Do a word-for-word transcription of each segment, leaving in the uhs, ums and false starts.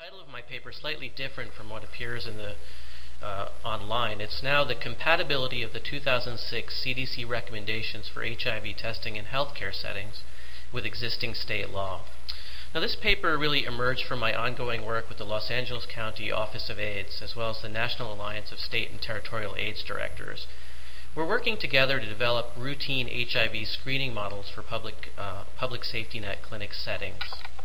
title of my paper is slightly different from what appears in the uh, online. It's now the compatibility of the two thousand six C D C recommendations for H I V testing in healthcare settings with existing state law. Now, this paper really emerged from my ongoing work with the Los Angeles County Office of AIDS, as well as the National Alliance of State and Territorial AIDS Directors. We're working together to develop routine H I V screening models for public, uh, public safety net clinic settings.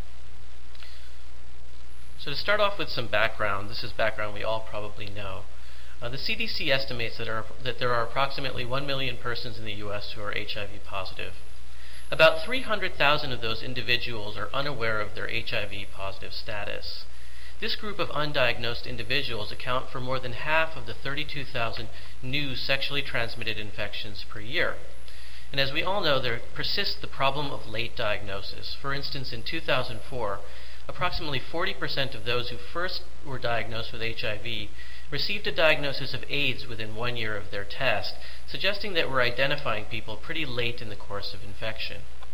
So to start off with some background, this is background we all probably know. Uh, the C D C estimates that, are, that there are approximately one million persons in the U S who are H I V positive. About three hundred thousand of those individuals are unaware of their H I V positive status. This group of undiagnosed individuals account for more than half of the thirty-two thousand new sexually transmitted infections per year. And as we all know, there persists the problem of late diagnosis. For instance, in two thousand four, approximately forty percent of those who first were diagnosed with H I V received a diagnosis of AIDS within one year of their test, suggesting that we're identifying people pretty late in the course of infection.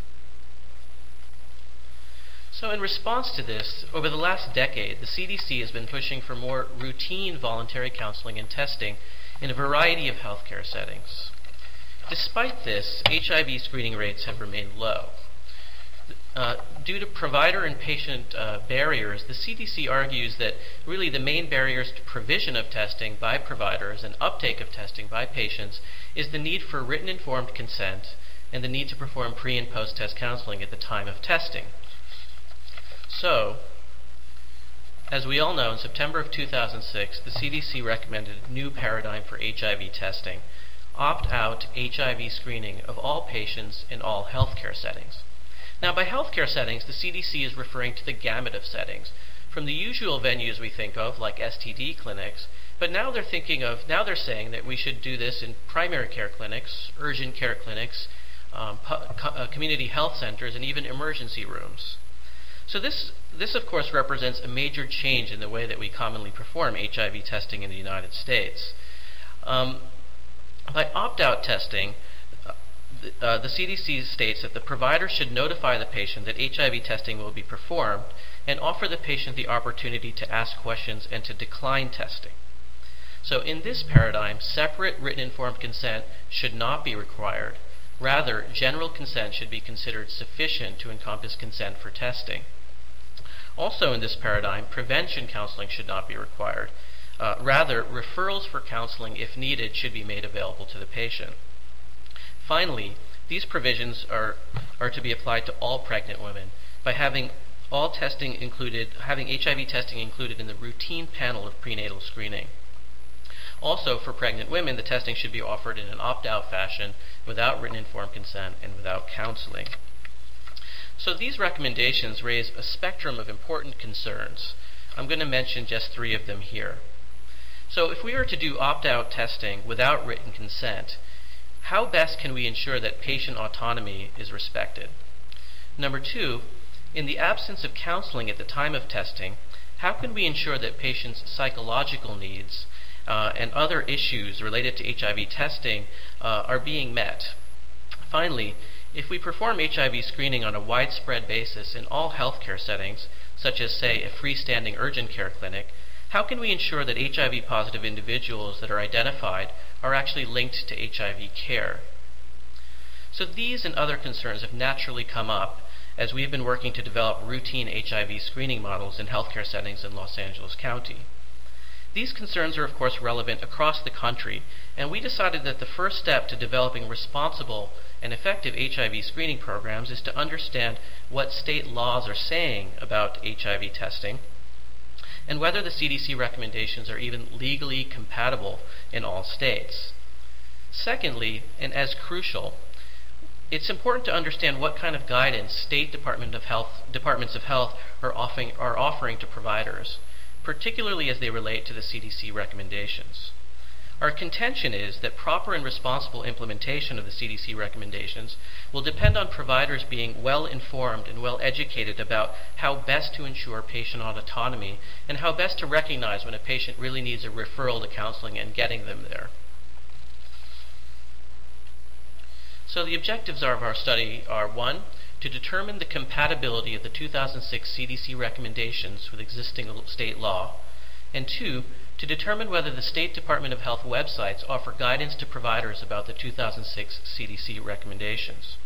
So in response to this, over the last decade, the C D C has been pushing for more routine voluntary counseling and testing in a variety of healthcare settings. Despite this, H I V screening rates have remained low. Uh, due to provider and patient uh, barriers, the C D C argues that really the main barriers to provision of testing by providers and uptake of testing by patients is the need for written informed consent and the need to perform pre- and post-test counseling at the time of testing. So, as we all know, in September of two thousand six, the C D C recommended a new paradigm for H I V testing: opt-out H I V screening of all patients in all healthcare settings. Now, by healthcare settings, the C D C is referring to the gamut of settings, from the usual venues we think of, like S T D clinics, but now they're thinking of, now they're saying that we should do this in primary care clinics, urgent care clinics, um, pu- co- uh, community health centers, and even emergency rooms. So this, this, of course, represents a major change in the way that we commonly perform H I V testing in the United States. Um, by opt-out testing, Uh, the C D C states that the provider should notify the patient that H I V testing will be performed and offer the patient the opportunity to ask questions and to decline testing. So in this paradigm, separate written informed consent should not be required. Rather, general consent should be considered sufficient to encompass consent for testing. Also in this paradigm, prevention counseling should not be required. Uh, rather, referrals for counseling, if needed, should be made available to the patient. Finally, these provisions are, are to be applied to all pregnant women by having all testing included, having H I V testing included in the routine panel of prenatal screening. Also, for pregnant women, the testing should be offered in an opt-out fashion, without written informed consent and without counseling. So these recommendations raise a spectrum of important concerns. I'm going to mention just three of them here. So if we were to do opt-out testing without written consent, how best can we ensure that patient autonomy is respected? Number two, in the absence of counseling at the time of testing, how can we ensure that patients' psychological needs uh, and other issues related to H I V testing uh, are being met? Finally, if we perform H I V screening on a widespread basis in all healthcare settings, such as, say, a freestanding urgent care clinic, how can we ensure that H I V positive individuals that are identified are actually linked to H I V care? So these and other concerns have naturally come up as we've been working to develop routine H I V screening models in healthcare settings in Los Angeles County. These concerns are, of course, relevant across the country, and we decided that the first step to developing responsible and effective H I V screening programs is to understand what state laws are saying about H I V testing, and whether the C D C recommendations are even legally compatible in all states. Secondly, and as crucial, it's important to understand what kind of guidance state Department of Health, departments of health are offering, are offering to providers, particularly as they relate to the C D C recommendations. Our contention is that proper and responsible implementation of the C D C recommendations will depend on providers being well informed and well educated about how best to ensure patient autonomy and how best to recognize when a patient really needs a referral to counseling and getting them there. So the objectives of our study are: one, to determine the compatibility of the two thousand six C D C recommendations with existing state law, and two, to determine whether the State Department of Health websites offer guidance to providers about the two thousand six C D C recommendations.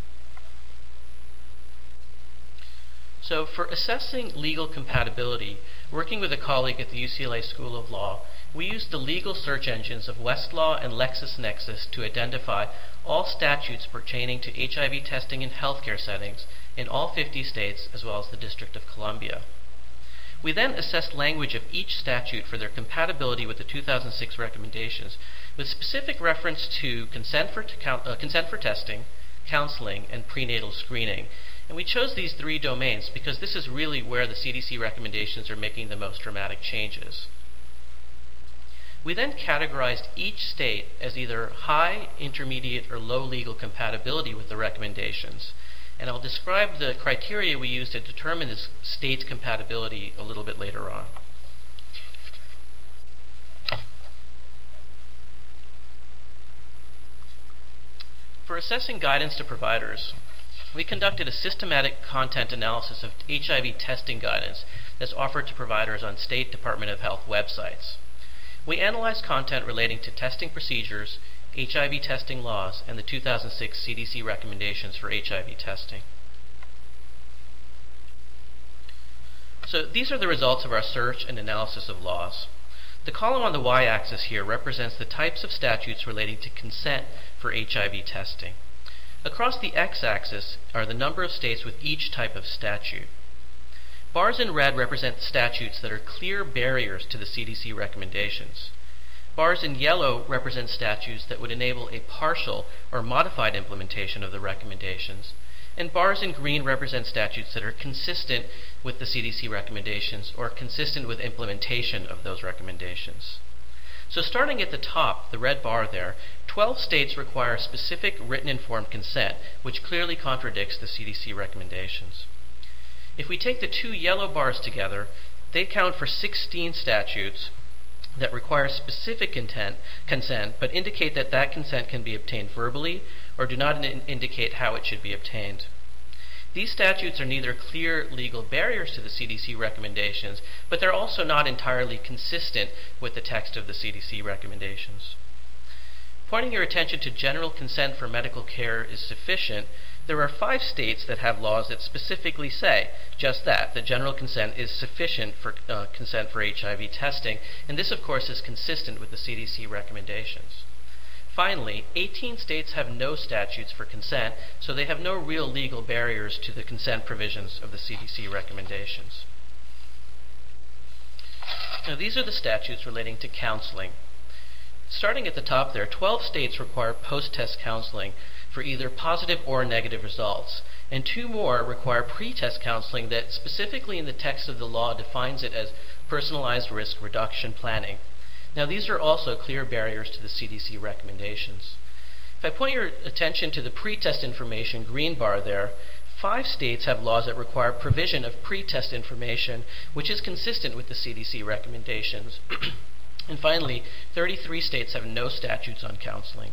So for assessing legal compatibility, working with a colleague at the U C L A School of Law, we used the legal search engines of Westlaw and LexisNexis to identify all statutes pertaining to H I V testing in healthcare settings in all fifty states as well as the District of Columbia. We then assessed language of each statute for their compatibility with the two thousand six recommendations, with specific reference to consent for, t- uh, consent for testing, counseling, and prenatal screening. And we chose these three domains because this is really where the C D C recommendations are making the most dramatic changes. We then categorized each state as either high, intermediate, or low legal compatibility with the recommendations. And I'll describe the criteria we used to determine this state's compatibility a little bit later on. For assessing guidance to providers, we conducted a systematic content analysis of H I V testing guidance that's offered to providers on State Department of Health websites. We analyzed content relating to testing procedures, H I V testing laws, and the two thousand six C D C recommendations for H I V testing. So these are the results of our search and analysis of laws. The column on the y-axis here represents the types of statutes relating to consent for H I V testing. Across the x-axis are the number of states with each type of statute. Bars in red represent statutes that are clear barriers to the C D C recommendations. Bars in yellow represent statutes that would enable a partial or modified implementation of the recommendations. And bars in green represent statutes that are consistent with the C D C recommendations or consistent with implementation of those recommendations. So starting at the top, the red bar there, twelve states require specific written informed consent, which clearly contradicts the C D C recommendations. If we take the two yellow bars together, they count for sixteen statutes that require specific intent, consent, but indicate that that consent can be obtained verbally or do not in- indicate how it should be obtained. These statutes are neither clear legal barriers to the C D C recommendations, but they're also not entirely consistent with the text of the C D C recommendations. Pointing your attention to general consent for medical care is sufficient, there are five states that have laws that specifically say just that, that general consent is sufficient for uh, consent for H I V testing, and this of course is consistent with the C D C recommendations. Finally, eighteen states have no statutes for consent, so they have no real legal barriers to the consent provisions of the C D C recommendations. Now these are the statutes relating to counseling. Starting at the top there, twelve states require post-test counseling for either positive or negative results, and two more require pre-test counseling that specifically in the text of the law defines it as personalized risk reduction planning. Now these are also clear barriers to the C D C recommendations. If I point your attention to the pre-test information green bar there, five states have laws that require provision of pre-test information, which is consistent with the C D C recommendations. And finally, thirty-three states have no statutes on counseling.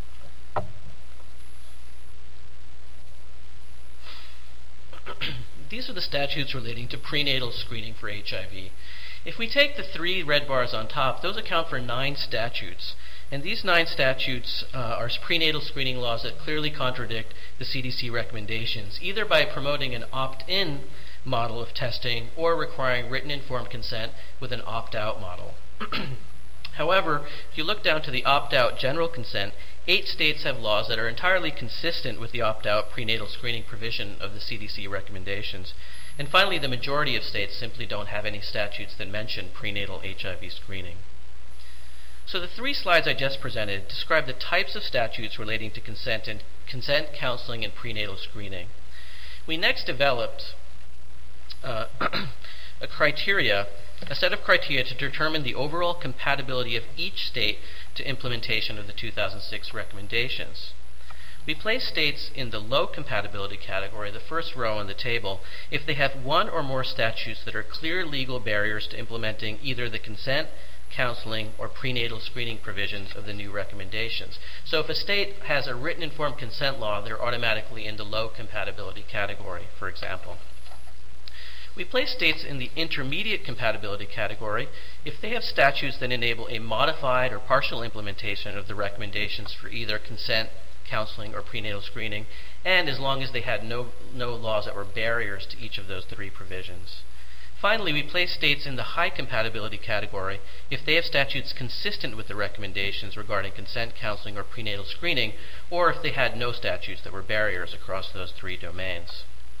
These are the statutes relating to prenatal screening for H I V. If we take the three red bars on top, those account for nine statutes. And these nine statutes uh, are prenatal screening laws that clearly contradict the C D C recommendations, either by promoting an opt-in model of testing or requiring written informed consent with an opt-out model. However, if you look down to the opt-out general consent, eight states have laws that are entirely consistent with the opt-out prenatal screening provision of the C D C recommendations. And finally, the majority of states simply don't have any statutes that mention prenatal H I V screening. So the three slides I just presented describe the types of statutes relating to consent and consent counseling and prenatal screening. We next developed uh, a criteria, a set of criteria to determine the overall compatibility of each state to implementation of the two thousand six recommendations. We place states in the low compatibility category, the first row on the table, if they have one or more statutes that are clear legal barriers to implementing either the consent, counseling, or prenatal screening provisions of the new recommendations. So if a state has a written informed consent law, they're automatically in the low compatibility category, for example. We place states in the intermediate compatibility category if they have statutes that enable a modified or partial implementation of the recommendations for either consent, counseling, or prenatal screening, and as long as they had no, no laws that were barriers to each of those three provisions. Finally, we place states in the high compatibility category if they have statutes consistent with the recommendations regarding consent, counseling, or prenatal screening, or if they had no statutes that were barriers across those three domains.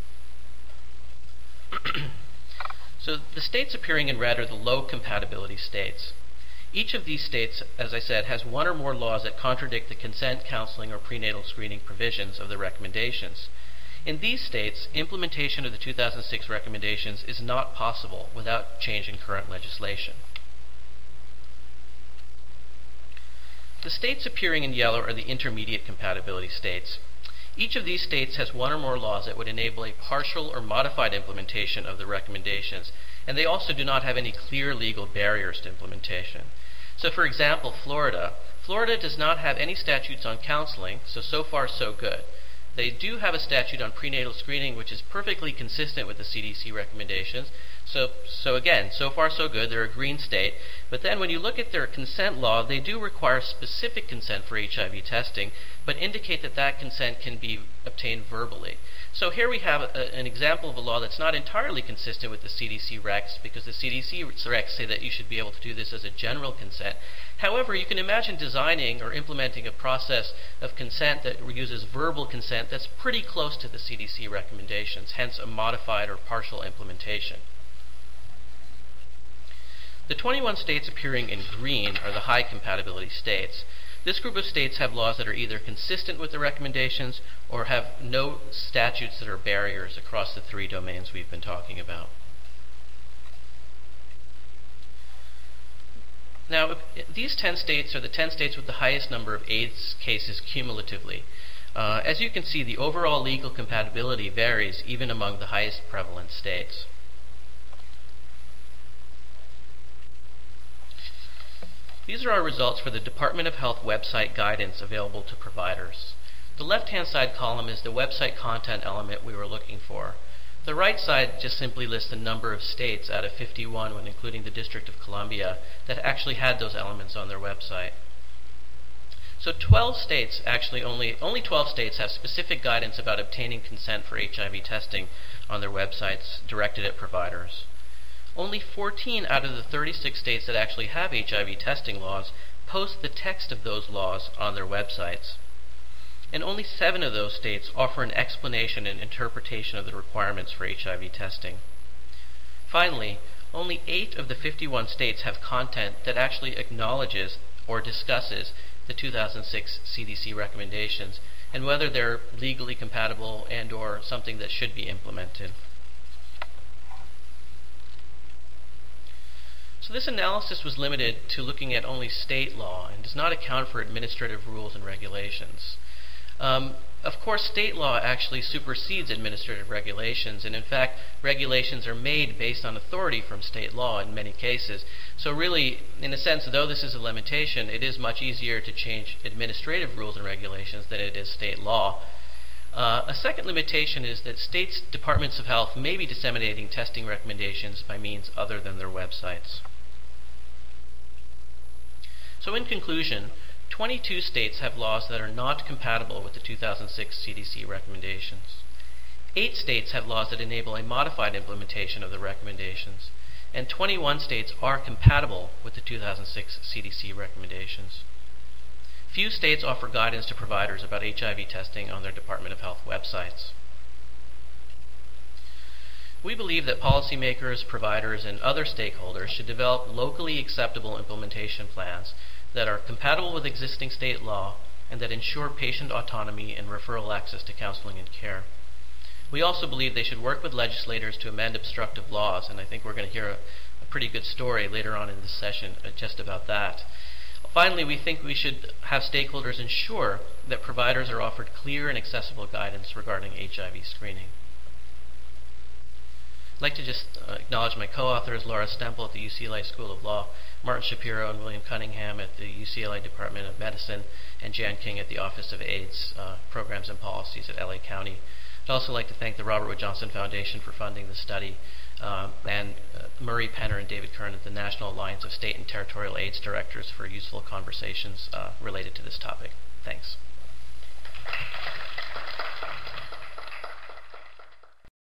So the states appearing in red are the low compatibility states. Each of these states, as I said, has one or more laws that contradict the consent, counseling, or prenatal screening provisions of the recommendations. In these states, implementation of the two thousand six recommendations is not possible without changing current legislation. The states appearing in yellow are the intermediate compatibility states. Each of these states has one or more laws that would enable a partial or modified implementation of the recommendations, and they also do not have any clear legal barriers to implementation. So for example, Florida. Florida does not have any statutes on counseling, so so far so good. They do have a statute on prenatal screening, which is perfectly consistent with the C D C recommendations. So, so again, so far so good. They're a green state. But then when you look at their consent law, they do require specific consent for H I V testing, but indicate that that consent can be obtained verbally. So here we have a, an example of a law that's not entirely consistent with the C D C recs, because the C D C recs say that you should be able to do this as a general consent. However, you can imagine designing or implementing a process of consent that uses verbal consent that's pretty close to the C D C recommendations, hence a modified or partial implementation. The twenty-one states appearing in green are the high compatibility states. This group of states have laws that are either consistent with the recommendations or have no statutes that are barriers across the three domains we've been talking about. Now, these ten states are the ten states with the highest number of AIDS cases cumulatively. Uh, as you can see, the overall legal compatibility varies even among the highest prevalent states. These are our results for the Department of Health website guidance available to providers. The left-hand side column is the website content element we were looking for. The right side just simply lists the number of states out of fifty-one, when including the District of Columbia, that actually had those elements on their website. So twelve states, actually only, only twelve states have specific guidance about obtaining consent for H I V testing on their websites directed at providers. Only fourteen out of the thirty-six states that actually have H I V testing laws post the text of those laws on their websites. And only seven of those states offer an explanation and interpretation of the requirements for H I V testing. Finally, only eight of the fifty-one states have content that actually acknowledges or discusses the two thousand six C D C recommendations and whether they're legally compatible and or something that should be implemented. So this analysis was limited to looking at only state law and does not account for administrative rules and regulations. Um, of course, state law actually supersedes administrative regulations, and in fact, regulations are made based on authority from state law in many cases. So really, in a sense, though this is a limitation, it is much easier to change administrative rules and regulations than it is state law. Uh, a second limitation is that states' departments of health may be disseminating testing recommendations by means other than their websites. So in conclusion, twenty-two states have laws that are not compatible with the two thousand six C D C recommendations. Eight states have laws that enable a modified implementation of the recommendations, and twenty-one states are compatible with the two thousand six C D C recommendations. Few states offer guidance to providers about H I V testing on their Department of Health websites. We believe that policymakers, providers, and other stakeholders should develop locally acceptable implementation plans that are compatible with existing state law and that ensure patient autonomy and referral access to counseling and care. We also believe they should work with legislators to amend obstructive laws, and I think we're going to hear a, a pretty good story later on in this session just about that. Finally, we think we should have stakeholders ensure that providers are offered clear and accessible guidance regarding H I V screening. I'd like to just uh, acknowledge my co-authors, Laura Stempel at the U C L A School of Law, Martin Shapiro and William Cunningham at the U C L A Department of Medicine, and Jan King at the Office of AIDS uh, Programs and Policies at L A County. I'd also like to thank the Robert Wood Johnson Foundation for funding the study, uh, and uh, Murray Penner and David Kern at the National Alliance of State and Territorial AIDS Directors for useful conversations uh, related to this topic. Thanks.